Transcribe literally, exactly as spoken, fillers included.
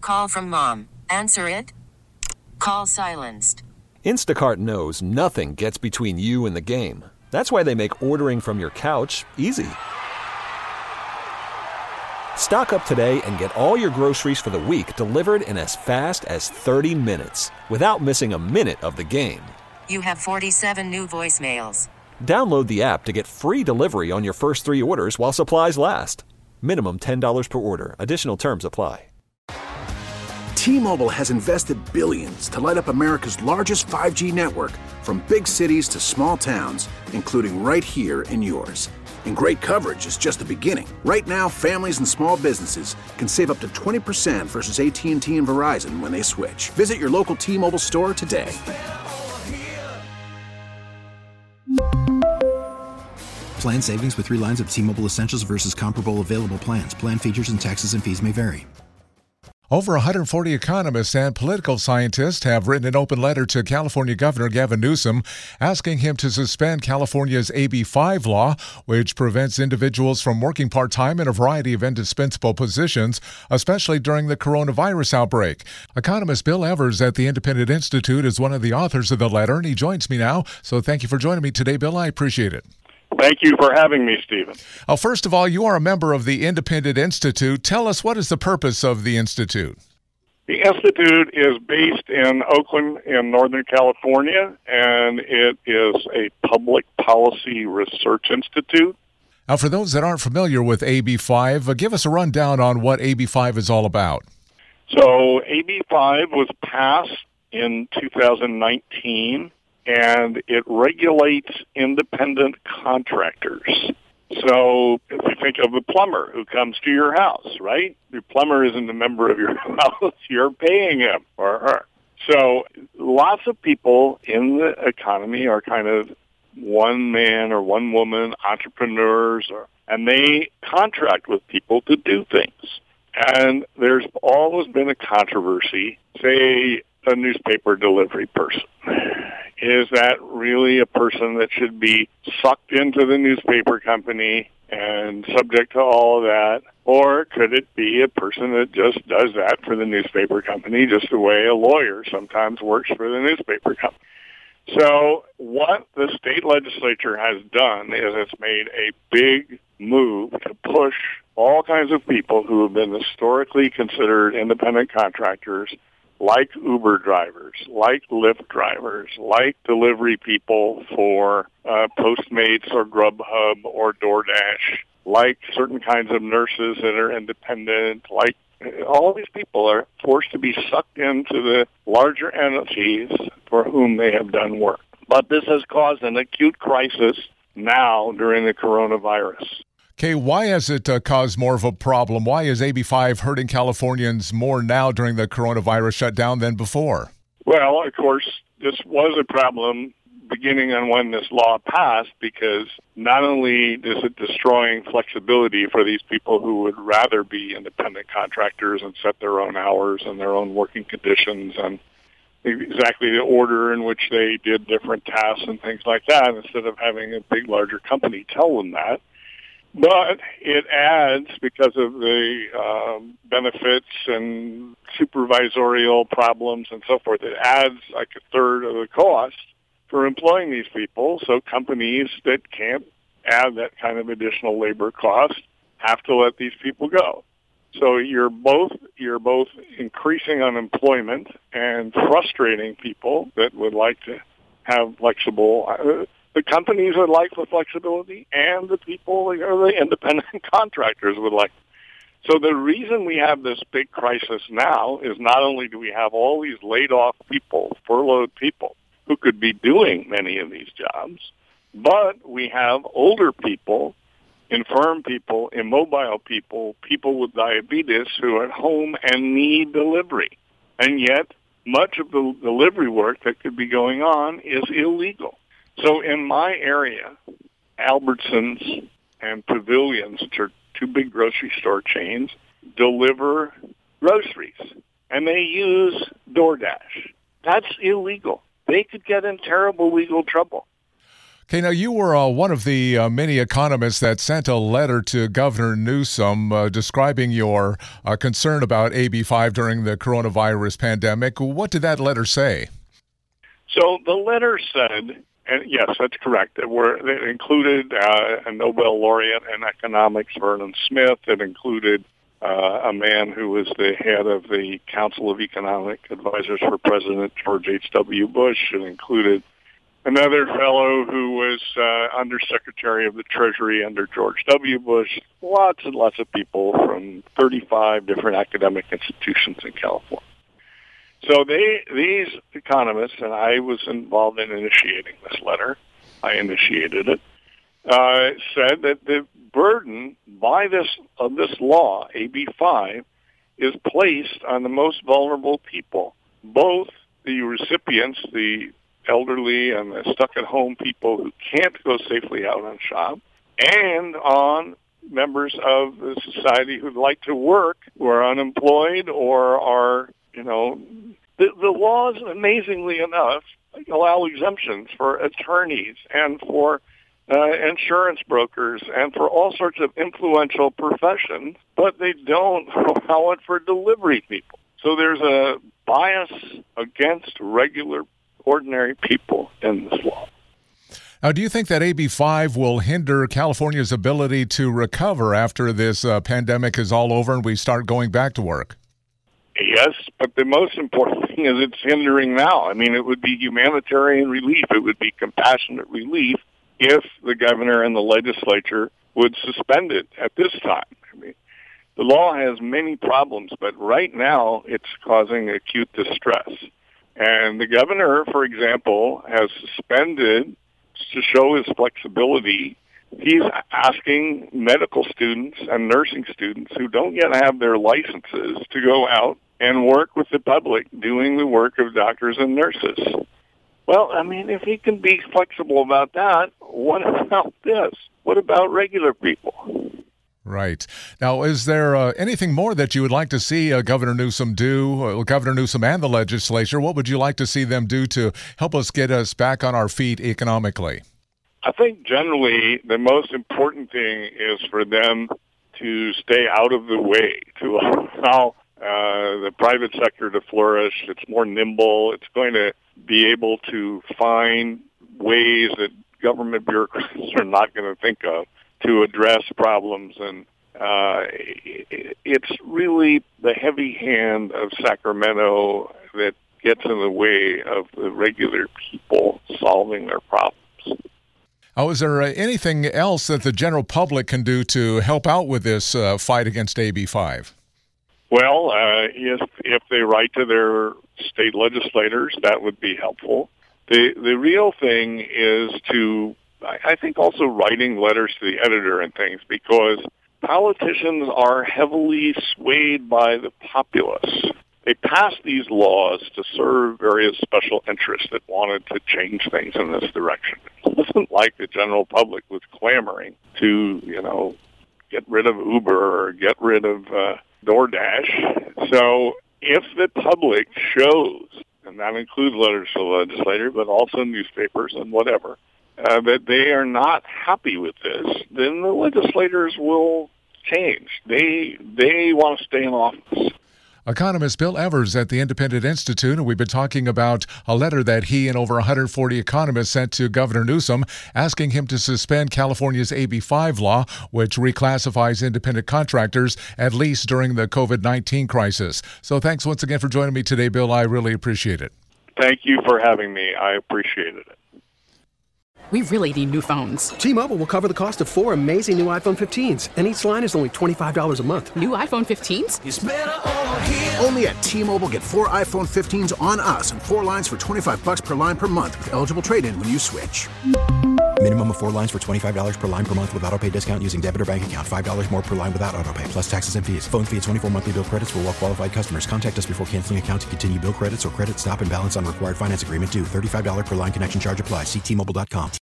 Call from mom. Answer it. Call silenced. Instacart knows nothing gets between you and the game. That's why they make ordering from your couch easy. Stock up today and get all your groceries for the week delivered in as fast as thirty minutes without missing a minute of the game. You have forty-seven new voicemails. Download the app to get free delivery on your first three orders while supplies last. Minimum ten dollars per order. Additional terms apply. T-Mobile has invested billions to light up America's largest five G network, from big cities to small towns, including right here in yours. And great coverage is just the beginning. Right now, families and small businesses can save up to twenty percent versus A T and T and Verizon when they switch. Visit your local T-Mobile store today. Plan savings with three lines of T-Mobile Essentials versus comparable available plans. Plan features and taxes and fees may vary. Over one hundred forty economists and political scientists have written an open letter to California Governor Gavin Newsom asking him to suspend California's A B five law, which prevents individuals from working part-time in a variety of indispensable positions, especially during the coronavirus outbreak. Economist Bill Evers at the Independent Institute is one of the authors of the letter, and he joins me now. So thank you for joining me today, Bill. I appreciate it. Thank you for having me, Stephen. Uh, first of all, you are a member of the Independent Institute. Tell us, what is the purpose of the Institute? The Institute is based in Oakland in Northern California, and it is a public policy research institute. Now, for those that aren't familiar with A B five, uh, give us a rundown on what A B five is all about. So A B five was passed in two thousand nineteen, and it regulates independent contractors. So if you think of a plumber who comes to your house, right? Your plumber isn't a member of your house. You're paying him or her. So lots of people in the economy are kind of one man or one woman entrepreneurs, or, and they contract with people to do things. And there's always been a controversy, say a newspaper delivery person. Is that really a person that should be sucked into the newspaper company and subject to all of that? Or could it be a person that just does that for the newspaper company, just the way a lawyer sometimes works for the newspaper company? So what the state legislature has done is it's made a big move to push all kinds of people who have been historically considered independent contractors, like Uber drivers, like Lyft drivers, like delivery people for uh, Postmates or Grubhub or DoorDash, like certain kinds of nurses that are independent, like all these people are forced to be sucked into the larger entities for whom they have done work. But this has caused an acute crisis now during the coronavirus. Okay, why has it uh, caused more of a problem? Why is A B five hurting Californians more now during the coronavirus shutdown than before? Well, of course, this was a problem beginning on when this law passed, because not only is it destroying flexibility for these people who would rather be independent contractors and set their own hours and their own working conditions and exactly the order in which they did different tasks and things like that, instead of having a big, larger company tell them that. But it adds, because of the um, benefits and supervisorial problems and so forth, it adds like a third of the cost for employing these people. So companies that can't add that kind of additional labor cost have to let these people go. So you're both you're both increasing unemployment and frustrating people that would like to have flexible. Uh, The companies would like the flexibility, and the people, or the independent contractors would like. So the reason we have this big crisis now is not only do we have all these laid-off people, furloughed people, who could be doing many of these jobs, but we have older people, infirm people, immobile people, people with diabetes who are at home and need delivery. And yet, much of the delivery work that could be going on is illegal. So in my area, Albertsons and Pavilions, which are two big grocery store chains, deliver groceries, and they use DoorDash. That's illegal. They could get in terrible legal trouble. Okay, now you were uh, one of the uh, many economists that sent a letter to Governor Newsom uh, describing your uh, concern about A B five during the coronavirus pandemic. What did that letter say? So the letter said, and yes, that's correct, it, were, it included uh, a Nobel laureate in economics, Vernon Smith. It included uh, a man who was the head of the Council of Economic Advisors for President George H W. Bush. It included another fellow who was uh, Undersecretary of the Treasury under George W. Bush, lots and lots of people from thirty-five different academic institutions in California. So they, these economists, and I was involved in initiating this letter, I initiated it, uh, said that the burden by this of this law, A B five, is placed on the most vulnerable people, both the recipients, the elderly and the stuck-at-home people who can't go safely out and shop, and on members of the society who'd like to work, who are unemployed or are, you know, the, the laws, amazingly enough, allow exemptions for attorneys and for uh, insurance brokers and for all sorts of influential professions, but they don't allow it for delivery people. So there's a bias against regular ordinary people in this law. Now, do you think that A B five will hinder California's ability to recover after this uh, pandemic is all over and we start going back to work? Yes, but the most important thing is it's hindering now. I mean, it would be humanitarian relief. It would be compassionate relief if the governor and the legislature would suspend it at this time. I mean, the law has many problems, but right now it's causing acute distress. And the governor, for example, has suspended, to show his flexibility, he's asking medical students and nursing students who don't yet have their licenses to go out and work with the public doing the work of doctors and nurses. Well, I mean, if he can be flexible about that, what about this? What about regular people? Right. Now, is there uh, anything more that you would like to see uh, Governor Newsom do, uh, Governor Newsom and the legislature? What would you like to see them do to help us get us back on our feet economically? I think generally the most important thing is for them to stay out of the way, to allow uh, the private sector to flourish. It's more nimble. It's going to be able to find ways that government bureaucrats are not going to think of to address problems. And uh, it's really the heavy hand of Sacramento that gets in the way of the regular people solving their problems. Oh, is there uh, anything else that the general public can do to help out with this uh, fight against A B five? Well, uh, if if they write to their state legislators, that would be helpful. The the real thing is to, I think, also writing letters to the editor and things, because politicians are heavily swayed by the populace. They passed these laws to serve various special interests that wanted to change things in this direction. It wasn't like the general public was clamoring to, you know, get rid of Uber or get rid of uh, DoorDash. So if the public shows, and that includes letters to the legislator, but also newspapers and whatever, uh, that they are not happy with this, then the legislators will change. They they want to stay in office. Economist Bill Evers at the Independent Institute, and we've been talking about a letter that he and over one hundred forty economists sent to Governor Newsom asking him to suspend California's A B five law, which reclassifies independent contractors, at least during the COVID nineteen crisis. So thanks once again for joining me today, Bill. I really appreciate it. Thank you for having me. I appreciated it. We really need new phones. T-Mobile will cover the cost of four amazing new iPhone fifteens, and each line is only twenty-five dollars a month. New iPhone fifteens? It's better over here. Only at T-Mobile, get four iPhone fifteens on us and four lines for twenty-five dollars per line per month with eligible trade-in when you switch. Minimum of four lines for twenty-five dollars per line per month with autopay discount using debit or bank account. five dollars more per line without autopay, plus taxes and fees. Phone fee at twenty-four monthly bill credits for well-qualified customers. Contact us before canceling account to continue bill credits or credit stop and balance on required finance agreement due. thirty-five dollars per line connection charge applies. See T Mobile dot com.